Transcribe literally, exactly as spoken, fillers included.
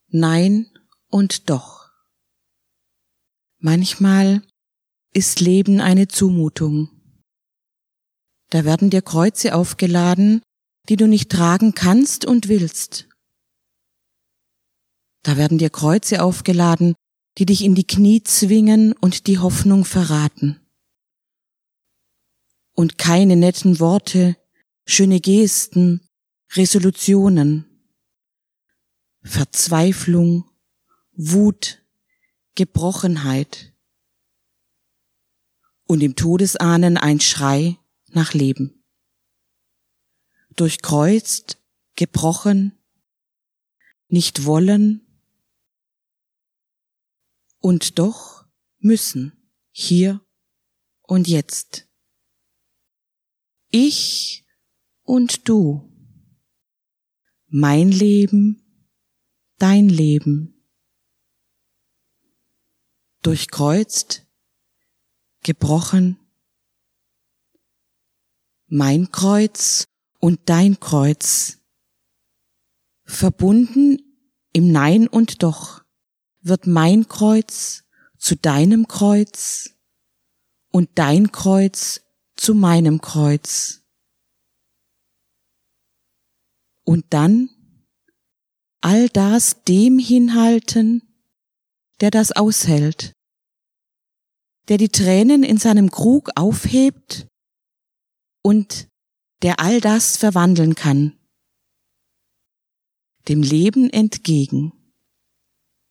Nein und doch. Manchmal ist Leben eine Zumutung. Da werden dir Kreuze aufgeladen, die du nicht tragen kannst und willst. Da werden dir Kreuze aufgeladen, die dich in die Knie zwingen und die Hoffnung verraten. Und keine netten Worte, schöne Gesten, Resolutionen, Verzweiflung, Wut, Gebrochenheit und im Todesahnen ein Schrei nach Leben. Durchkreuzt, gebrochen, nicht wollen und doch müssen, hier und jetzt. Ich und du, mein Leben, dein Leben. Durchkreuzt, gebrochen, mein Kreuz und dein Kreuz. Verbunden im Nein und Doch wird mein Kreuz zu deinem Kreuz und dein Kreuz zu meinem Kreuz. Und dann all das dem hinhalten, der das aushält, der die Tränen in seinem Krug aufhebt und der all das verwandeln kann, dem Leben entgegen.